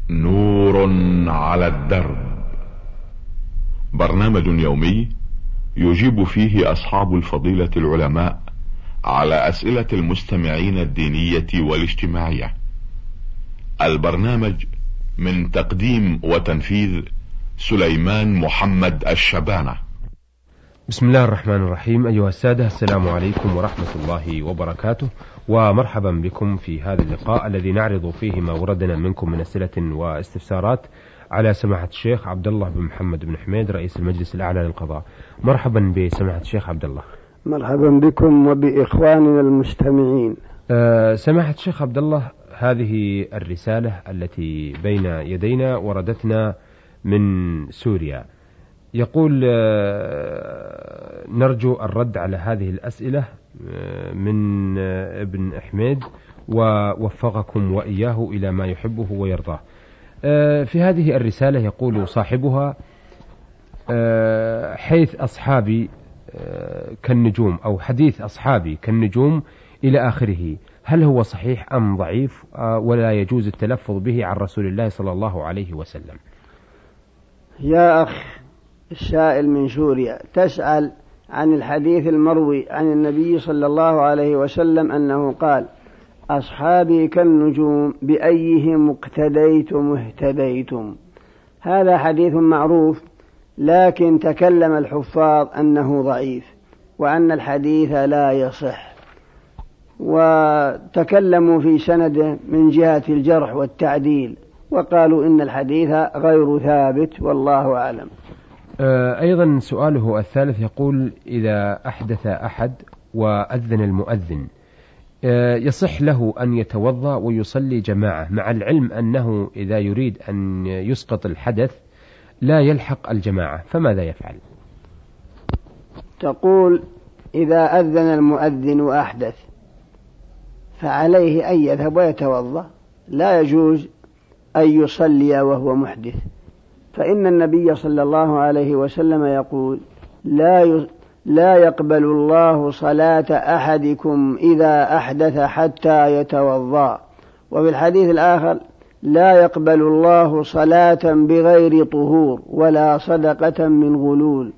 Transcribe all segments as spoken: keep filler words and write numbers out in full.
نور على الدرب، برنامج يومي يجيب فيه أصحاب الفضيلة العلماء على أسئلة المستمعين الدينية والاجتماعية. البرنامج من تقديم وتنفيذ سليمان محمد الشبانة. بسم الله الرحمن الرحيم. أيها السادة، السلام عليكم ورحمة الله وبركاته، ومرحبا بكم في هذا اللقاء الذي نعرض فيه ما وردنا منكم من أسئلة واستفسارات على سماحة الشيخ عبد الله بن محمد بن حميد رئيس المجلس الأعلى للقضاء. مرحبا بسماحة الشيخ عبد الله. مرحبا بكم وبإخواننا المستمعين. أه سماحة الشيخ عبد الله، هذه الرسالة التي بين يدينا وردتنا من سوريا. يقول أه نرجو الرد على هذه الأسئلة أه من أه ابن حميد، ووفقكم وإياه إلى ما يحبه ويرضاه. أه في هذه الرسالة يقول صاحبها: أه حيث أصحابي أه كالنجوم، أو حديث أصحابي كالنجوم إلى آخره، هل هو صحيح أم ضعيف أه ولا يجوز التلفظ به عن رسول الله صلى الله عليه وسلم؟ يا أخ السائل من سوريا، تسأل عن الحديث المروي عن النبي صلى الله عليه وسلم أنه قال: أصحابي كالنجوم بأيهم اقتديتم اهتديتم. هذا حديث معروف، لكن تكلم الحفاظ أنه ضعيف وأن الحديث لا يصح، وتكلموا في سنده من جهة الجرح والتعديل، وقالوا إن الحديث غير ثابت، والله أعلم. أيضا سؤاله الثالث يقول: إذا أحدث أحد وأذن المؤذن يصح له أن يتوضأ ويصلي جماعة، مع العلم أنه إذا يريد أن يسقط الحدث لا يلحق الجماعة، فماذا يفعل؟ تقول: إذا أذن المؤذن وأحدث فعليه أن يذهب ويتوضأ، لا يجوز أن يصلي وهو محدث، فإن النبي صلى الله عليه وسلم يقول: لا لا يقبل الله صلاة أحدكم إذا أحدث حتى يتوضأ. وفي الحديث الآخر: لا يقبل الله صلاة بغير طهور ولا صدقة من غلول.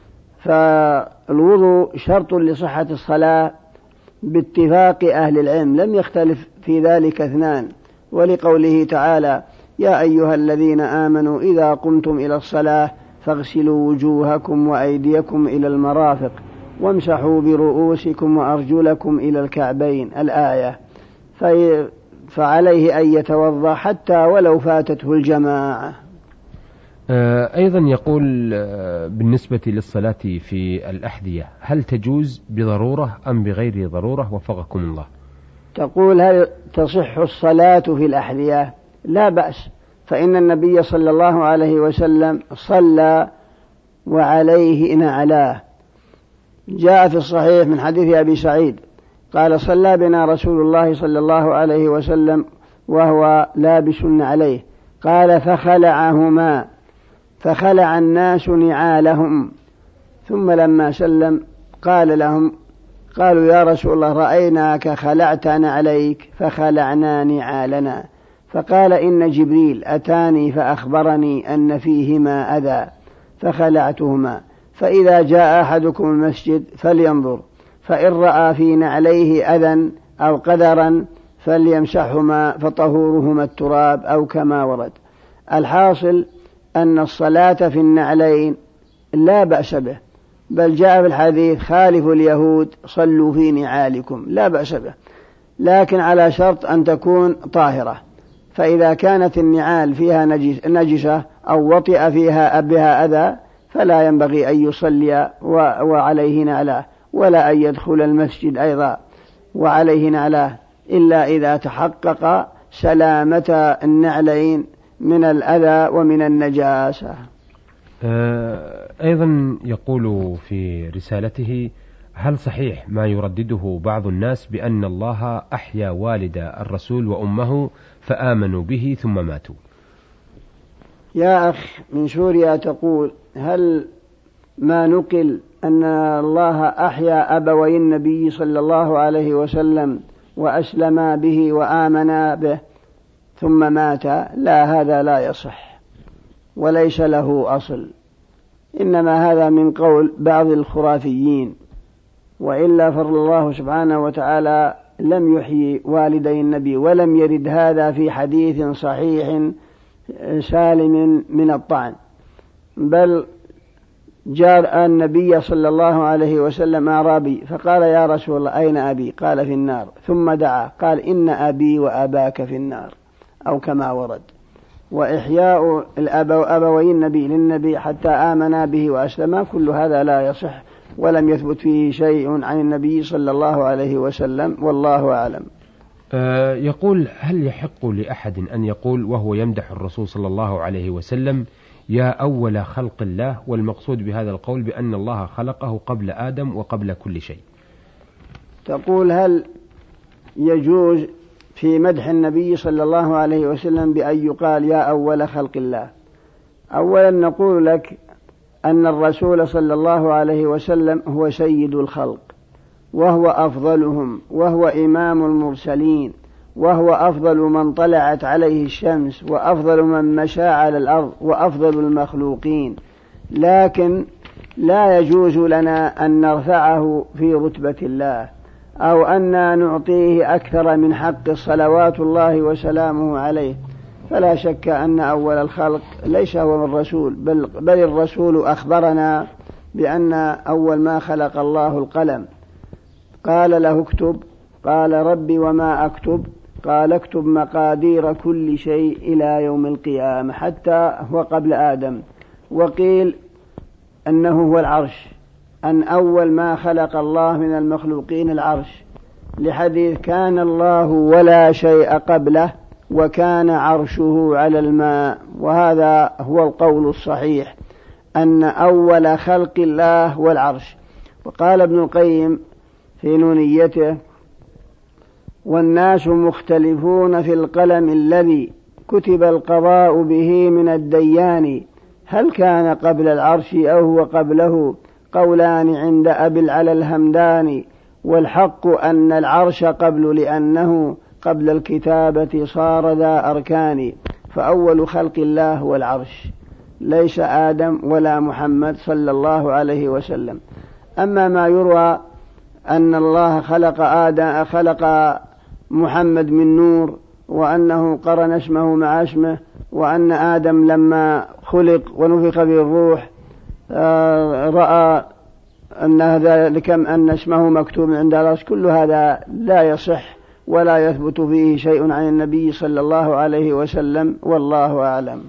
فالوضوء شرط لصحة الصلاة باتفاق أهل العلم، لم يختلف في ذلك اثنان، ولقوله تعالى: يا أيها الذين آمنوا إذا قمتم إلى الصلاة فاغسلوا وجوهكم وأيديكم إلى المرافق وامسحوا برؤوسكم وأرجلكم إلى الكعبين، الآية. فعليه أن يتوضأ حتى ولو فاتته الجماعة. أيضا يقول: بالنسبة للصلاة في الأحذية، هل تجوز بضرورة أم بغير ضرورة؟ وفقكم الله. تقول: هل تصح الصلاة في الأحذية؟ لا بأس، فإن النبي صلى الله عليه وسلم صلى وعليه نعلاه. جاء في الصحيح من حديث أبي سعيد قال: صلى بنا رسول الله صلى الله عليه وسلم وهو لابس عليه، قال: فخلعهما فخلع الناس نعالهم، ثم لما سلم قال لهم قالوا: يا رسول الله، رأيناك خلعتنا عليك فخلعنا نعالنا. فقال: إن جبريل أتاني فأخبرني أن فيهما أذى فخلعتهما، فإذا جاء أحدكم المسجد فلينظر، فإن رأى في نعليه أذى أو قدرا فليمسحهما فطهورهما التراب، أو كما ورد. الحاصل أن الصلاة في النعلين لا بأس به، بل جاء في الحديث: خالفوا اليهود صلوا في نعالكم، لا بأس به، لكن على شرط أن تكون طاهرة. فإذا كانت النعال فيها نجسة أو وطئ فيها بها أذى فلا ينبغي أن يصلي وعليه نعلاه، ولا أن يدخل المسجد أيضا وعليه نعلاه، إلا إذا تحقق سلامة النعلين من الأذى ومن النجاسة. أيضا يقول في رسالته: هل صحيح ما يردده بعض الناس بأن الله أحيا والد الرسول وأمه فآمنوا به ثم ماتوا؟ يا أخ من سوريا، تقول: هل ما نقل أن الله أحيا أبوي النبي صلى الله عليه وسلم وأسلما به وآمنا به ثم مات، لا، هذا لا يصح وليس له أصل، إنما هذا من قول بعض الخرافيين، وإلا فالله سبحانه وتعالى لم يحيي والدي النبي، ولم يرد هذا في حديث صحيح سالم من الطعن، بل جاء النبي صلى الله عليه وسلم أعرابي فقال: يا رسول الله أين أبي؟ قال: في النار. ثم دعا قال: إن أبي وأباك في النار، أو كما ورد. وإحياء الأبوين النبي للنبي حتى آمنا به وأسلما، كل هذا لا يصح ولم يثبت فيه شيء عن النبي صلى الله عليه وسلم، والله أعلم. أه يقول: هل يحق لأحد أن يقول وهو يمدح الرسول صلى الله عليه وسلم: يا أول خلق الله، والمقصود بهذا القول بأن الله خلقه قبل آدم وقبل كل شيء؟ تقول: هل يجوز في مدح النبي صلى الله عليه وسلم بأن يقال يا أول خلق الله؟ أولا نقول لك أن الرسول صلى الله عليه وسلم هو سيد الخلق، وهو أفضلهم، وهو إمام المرسلين، وهو أفضل من طلعت عليه الشمس، وأفضل من مشى على الأرض، وأفضل المخلوقين، لكن لا يجوز لنا أن نرفعه في رتبة الله، أو أن نعطيه أكثر من حق صلوات الله وسلامه عليه. فلا شك أن أول الخلق ليس هو الرسول، بل, بل الرسول أخبرنا بأن أول ما خلق الله القلم، قال له اكتب، قال: ربي وما أكتب؟ قال: اكتب مقادير كل شيء إلى يوم القيامة، حتى هو قبل آدم. وقيل أنه هو العرش، أن أول ما خلق الله من المخلوقين العرش، لحديث: كان الله ولا شيء قبله وكان عرشه على الماء. وهذا هو القول الصحيح، أن أول خلق الله والعرش. وقال ابن القيم في نونيته: والناس مختلفون في القلم الذي كتب القضاء به من الديان، هل كان قبل العرش أو هو قبله؟ قولان عند أبي العلا الهمداني، والحق أن العرش قبل، لأنه قبل الكتابة صار ذا أركان. فأول خلق الله هو العرش، ليس آدم ولا محمد صلى الله عليه وسلم. أما ما يروى أن الله خلق آدم خلق محمد من نور، وأنه قرن اسمه مع اسمه، وأن آدم لما خلق ونفخ به الروح رأى أن ذلك أن اسمه مكتوب عند العرش، كل هذا لا يصح ولا يثبت فيه شيء عن النبي صلى الله عليه وسلم، والله أعلم.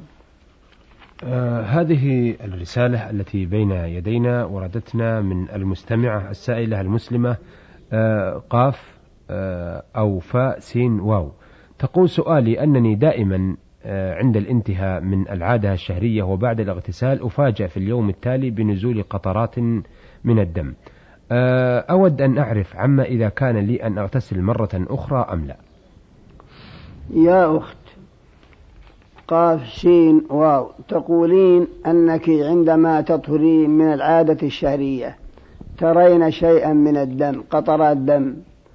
آه هذه الرسالة التي بين يدينا وردتنا من المستمعة السائلة المسلمة آه قاف آه أو فاء سين واو، تقول: سؤالي أنني دائما آه عند الانتهاء من العادة الشهرية وبعد الاغتسال أفاجأ في اليوم التالي بنزول قطرات من الدم، آه أود أن أعرف عما إذا كان لي أن أغتسل مرة أخرى أم لا. يا أخت قاف سين واو، تقولين أنك عندما تطهرين من العادة الشهرية ترين شيئا من الدم، قطرات دم.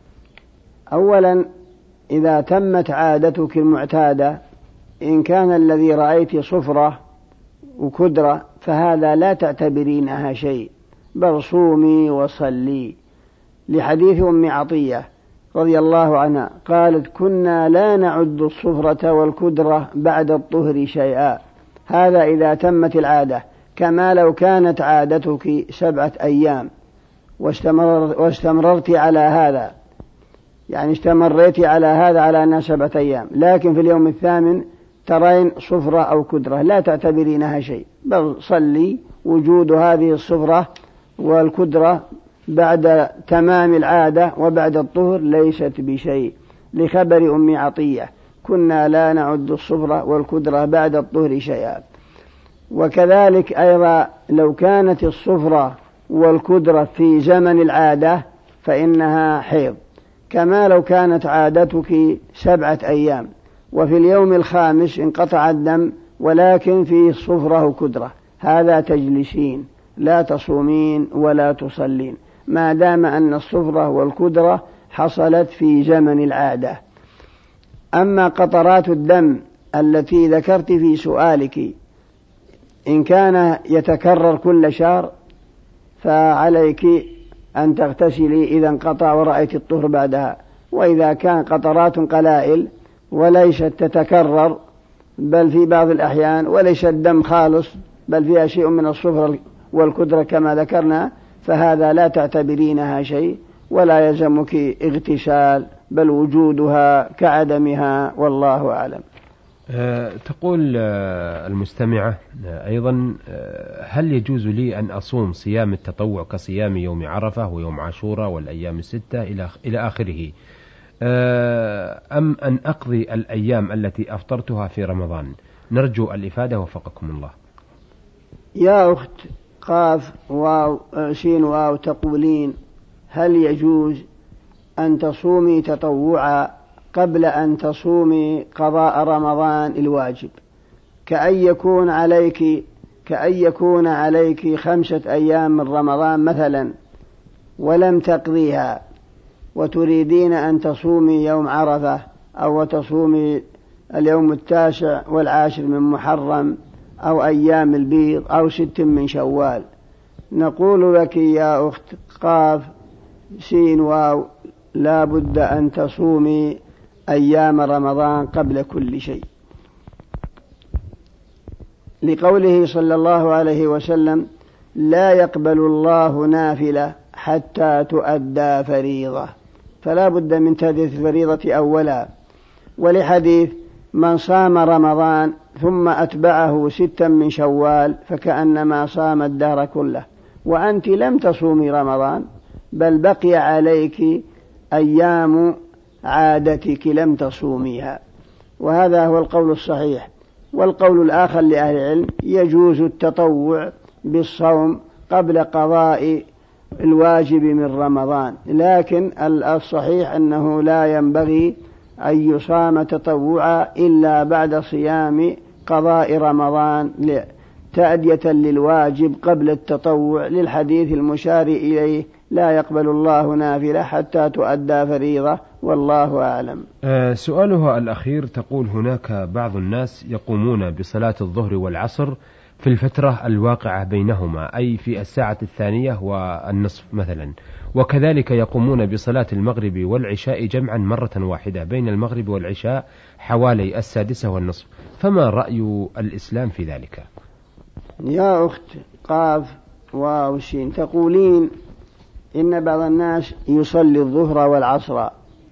أولا إذا تمت عادتك المعتادة، إن كان الذي رأيت صفرة وكدرة فهذا لا تعتبرينها شيء، بل صومي وصلي، لحديث أم عطية رضي الله عنها قالت: كنا لا نعد الصفرة والكدرة بعد الطهر شيئا. هذا إذا تمت العادة، كما لو كانت عادتك سبعة أيام واستمر واستمررت على هذا، يعني استمريت على هذا على أنها سبعة أيام، لكن في اليوم الثامن ترين صفرة أو كدرة لا تعتبرينها شيء، بل صلي. وجود هذه الصفرة والكدرة بعد تمام العادة وبعد الطهر ليست بشيء، لخبر أم عطية: كنا لا نعد الصفرة والكدرة بعد الطهر شيئا. وكذلك أيضا لو كانت الصفرة والكدرة في زمن العادة فإنها حيض، كما لو كانت عادتك سبعة أيام وفي اليوم الخامس انقطع الدم ولكن فيه صفرة وكدرة، هذا تجلسين لا تصومين ولا تصلين، ما دام أن الصفرة والكدرة حصلت في زمن العادة. أما قطرات الدم التي ذكرت في سؤالك إن كان يتكرر كل شهر فعليك أن تغتسلي إذا انقطع ورأيت الطهر بعدها. وإذا كان قطرات قلائل وليست تتكرر بل في بعض الأحيان وليس الدم خالص بل فيها شيء من الصفر والكدرة كما ذكرنا فهذا لا تعتبرينها شيء ولا يلزمك اغتسال بل وجودها كعدمها والله أعلم. أه تقول أه المستمعة أه أيضا أه هل يجوز لي أن أصوم صيام التطوع كصيام يوم عرفة ويوم عاشوراء والأيام الستة إلى إلى آخره أه أم أن أقضي الأيام التي أفطرتها في رمضان؟ نرجو الإفادة وفقكم الله. يا أخت قاف واو سين واو تقولين هل يجوز أن تصومي تطوعا قبل أن تصومي قضاء رمضان الواجب كأن يكون عليك كأن يكون عليك خمسة أيام من رمضان مثلا ولم تقضيها وتريدين أن تصومي يوم عرفة أو تصومي اليوم التاسع والعاشر من محرم أو أيام البيض أو ست من شوال؟ نقول لك يا أخت قاف سين واو لا بد أن تصومي أيام رمضان قبل كل شيء لقوله صلى الله عليه وسلم لا يقبل الله نافلة حتى تؤدى فريضة، فلا بد من تأدية الفريضة أولا. ولحديث من صام رمضان ثم أتبعه ستا من شوال فكأنما صام الدهر كله، وأنت لم تصومي رمضان بل بقي عليك أيام عادتك لم تصوميها، وهذا هو القول الصحيح. والقول الآخر لأهل العلم يجوز التطوع بالصوم قبل قضاء الواجب من رمضان، لكن الصحيح أنه لا ينبغي أن يصام تطوعا إلا بعد صيام قضاء رمضان تأدية للواجب قبل التطوع للحديث المشار إليه لا يقبل الله نافلة حتى تؤدى فريضة والله أعلم. أه سؤالها الأخير تقول هناك بعض الناس يقومون بصلاة الظهر والعصر في الفترة الواقعة بينهما أي في الساعة الثانية والنصف مثلا، وكذلك يقومون بصلاة المغرب والعشاء جمعا مرة واحدة بين المغرب والعشاء حوالي السادسة والنصف، فما رأي الإسلام في ذلك؟ يا أخت قاف واو شين تقولين إن بعض الناس يصلي الظهر والعصر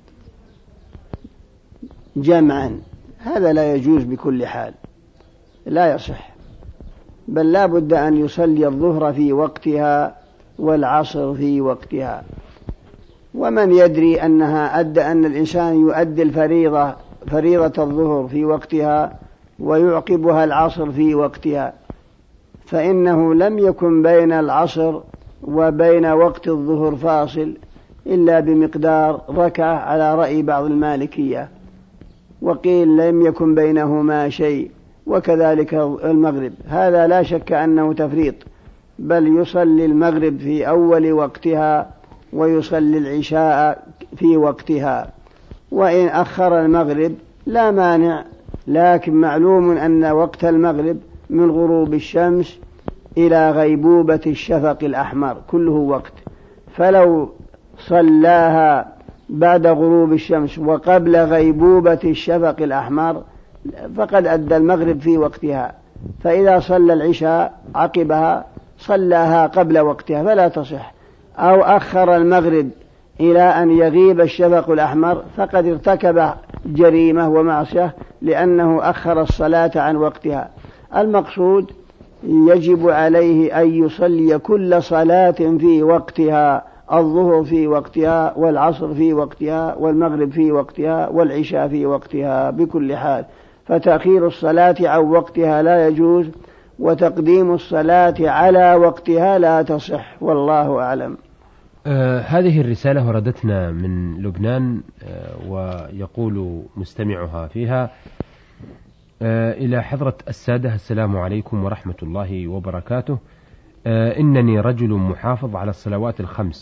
جمعا، هذا لا يجوز بكل حال، لا يصح، بل لا بد أن يصلي الظهر في وقتها والعصر في وقتها. ومن يدري أنها أدى أن الإنسان يؤدي الفريضة فريضة الظهر في وقتها ويعقبها العصر في وقتها، فإنه لم يكن بين العصر وبين وقت الظهر فاصل إلا بمقدار ركعة على رأي بعض المالكية، وقيل لم يكن بينهما شيء، وكذلك المغرب، هذا لا شك أنه تفريط، بل يصلي المغرب في أول وقتها ويصلي العشاء في وقتها، وإن أخر المغرب لا مانع، لكن معلوم أن وقت المغرب من غروب الشمس إلى غيبوبة الشفق الأحمر كله وقت، فلو صلاها بعد غروب الشمس وقبل غيبوبة الشفق الأحمر فقد أدى المغرب في وقتها، فإذا صلى العشاء عقبها صلاها قبل وقتها فلا تصح، أو أخر المغرب إلى أن يغيب الشفق الأحمر فقد ارتكب جريمة ومعصية لأنه أخر الصلاة عن وقتها. المقصود يجب عليه أن يصلي كل صلاة في وقتها، الظهر في وقتها والعصر في وقتها والمغرب في وقتها والعشاء في وقتها بكل حال، فتأخير الصلاة عن وقتها لا يجوز، وتقديم الصلاة على وقتها لا تصح والله أعلم. آه هذه الرسالة وردتنا من لبنان، آه ويقول مستمعها فيها: آه إلى حضرة السادة، السلام عليكم ورحمة الله وبركاته. آه إنني رجل محافظ على الصلوات الخمس،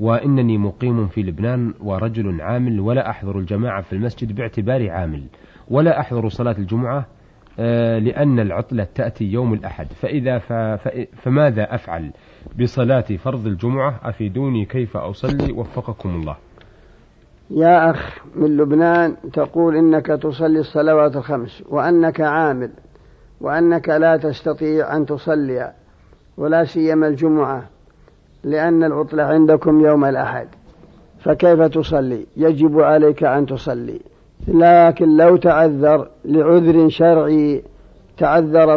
وإنني مقيم في لبنان ورجل عامل، ولا أحضر الجماعة في المسجد باعتباري عامل، ولا أحضر صلاة الجمعة لأن العطلة تأتي يوم الأحد، فإذا ف... فماذا أفعل بصلاة فرض الجمعة؟ أفيدوني كيف أصلي وفقكم الله. يا أخ من لبنان، تقول إنك تصلي الصلوات الخمس وأنك عامل وأنك لا تستطيع أن تصلي ولا سيما الجمعة لأن العطلة عندكم يوم الأحد، فكيف تصلي؟ يجب عليك أن تصلي، لكن لو تعذر لعذر شرعي، تعذر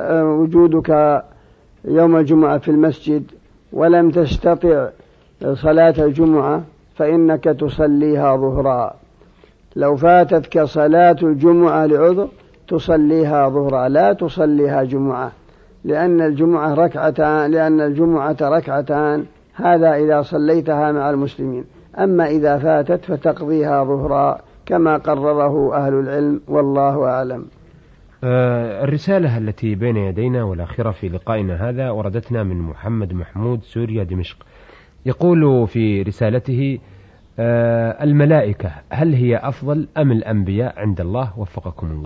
وجودك يوم الجمعة في المسجد ولم تستطع صلاة الجمعة فإنك تصليها ظهرا. لو فاتتك صلاة الجمعة لعذر تصليها ظهرا لا تصليها جمعة، لأن الجمعة ركعتان لأن الجمعة ركعتان، هذا إذا صليتها مع المسلمين. أما إذا فاتت فتقضيها ظهرا كما قرره أهل العلم، والله أعلم. آه الرسالة التي بين يدينا والأخيرة في لقائنا هذا وردتنا من محمد محمود سوريا دمشق. يقول في رسالته: آه الملائكة هل هي أفضل أم الأنبياء عند الله وفقكم الله؟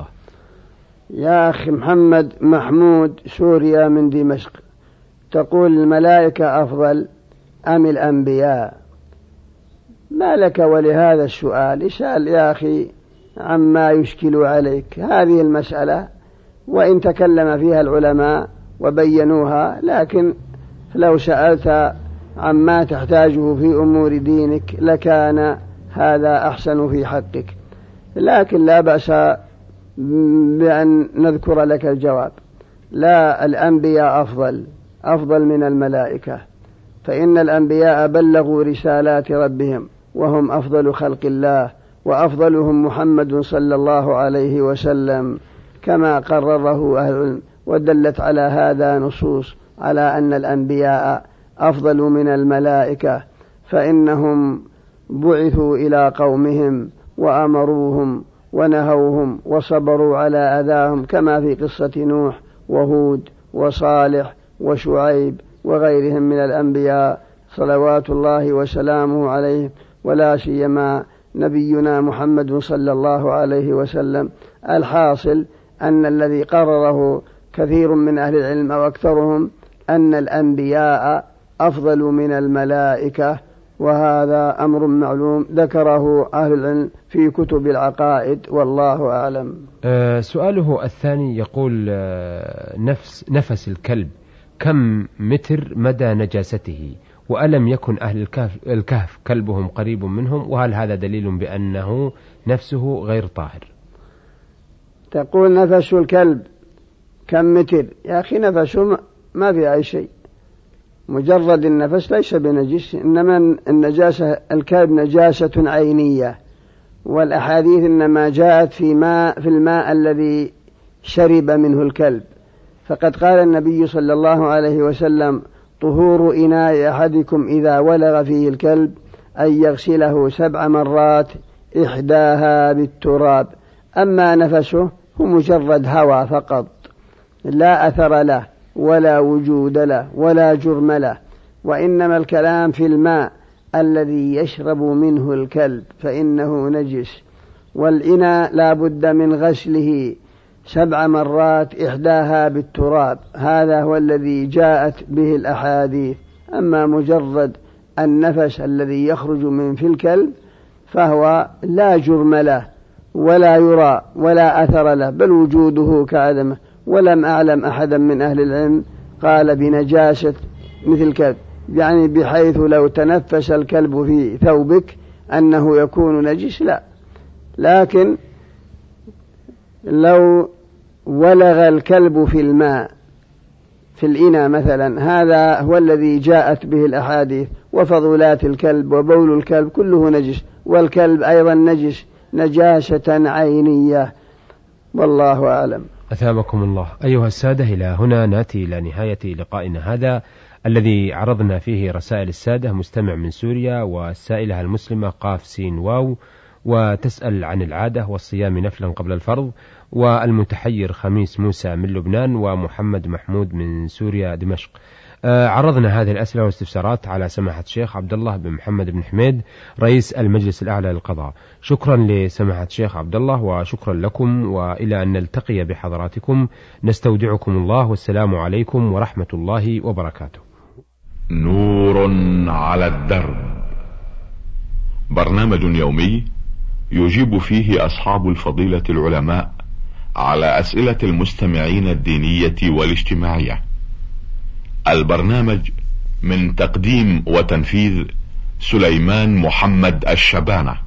يا أخي محمد محمود سوريا من دمشق، تقول الملائكة أفضل أم الأنبياء؟ ما لك ولهذا السؤال؟ اسأل يا أخي عما يشكل عليك. هذه المسألة وإن تكلم فيها العلماء وبينوها، لكن لو سألت عما تحتاجه في أمور دينك لكان هذا أحسن في حقك، لكن لا بأس بأن نذكر لك الجواب. لا، الأنبياء أفضل أفضل من الملائكة، فإن الأنبياء بلغوا رسالات ربهم وهم أفضل خلق الله، وأفضلهم محمد صلى الله عليه وسلم كما قرره أهل العلم، ودلت على هذا نصوص على أن الأنبياء أفضل من الملائكة، فإنهم بعثوا إلى قومهم وأمروهم ونهوهم وصبروا على أذاهم، كما في قصة نوح وهود وصالح وشعيب وغيرهم من الأنبياء صلوات الله وسلامه عليهم، ولا سيما نبينا محمد صلى الله عليه وسلم. الحاصل أن الذي قرره كثير من أهل العلم وأكثرهم أن الأنبياء أفضل من الملائكة، وهذا أمر معلوم ذكره أهل العلم في كتب العقائد، والله أعلم. أه سؤاله الثاني يقول: أه نفس نفس الكلب كم متر مدى نجاسته؟ وألم يكن أهل الكهف, الكهف كلبهم قريب منهم؟ وهل هذا دليل بأنه نفسه غير طاهر؟ تقول نفس الكلب كم متر؟ يا أخي نفسه ما في أي شيء، مجرد النفس ليس بنجس، إنما النجاسة الكلب نجاسة عينية، والأحاديث إنما جاءت في ماء في الماء الذي شرب منه الكلب، فقد قال النبي صلى الله عليه وسلم: طهور إناء أحدكم إذا ولغ فيه الكلب أن يغسله سبع مرات إحداها بالتراب. أما نفسه هو مجرد هوى فقط، لا أثر له ولا وجود له ولا جرم له، وإنما الكلام في الماء الذي يشرب منه الكلب فإنه نجس، والإناء لا بد من غسله سبع مرات إحداها بالتراب، هذا هو الذي جاءت به الأحاديث. أما مجرد النفس الذي يخرج من في الكلب فهو لا جرم له ولا يرى ولا أثر له، بل وجوده كعدمه، ولم أعلم أحدا من أهل العلم قال بنجاسة مثل الكلب، يعني بحيث لو تنفس الكلب في ثوبك أنه يكون نجس، لا، لكن لو ولغ الكلب في الماء في الإناء مثلا، هذا هو الذي جاءت به الأحاديث، وفضلات الكلب وبول الكلب كله نجس، والكلب أيضا نجس نجاسة عينية، والله أعلم. أثابكم الله. أيها السادة، إلى هنا نأتي إلى نهاية لقائنا هذا الذي عرضنا فيه رسائل السادة مستمع من سوريا، والسائلة المسلمة قاف سين واو، وتسأل عن العادة والصيام نفلا قبل الفرض، والمتحير خميس موسى من لبنان، ومحمد محمود من سوريا دمشق. عرضنا هذه الأسئلة والاستفسارات على سماحة الشيخ عبد الله بن محمد بن حميد رئيس المجلس الأعلى للقضاء. شكرا لسماحة الشيخ عبد الله وشكرا لكم، وإلى أن نلتقي بحضراتكم نستودعكم الله، والسلام عليكم ورحمة الله وبركاته. نور على الدرب، برنامج يومي يجيب فيه أصحاب الفضيلة العلماء على أسئلة المستمعين الدينية والاجتماعية. البرنامج من تقديم وتنفيذ سليمان محمد الشبانة.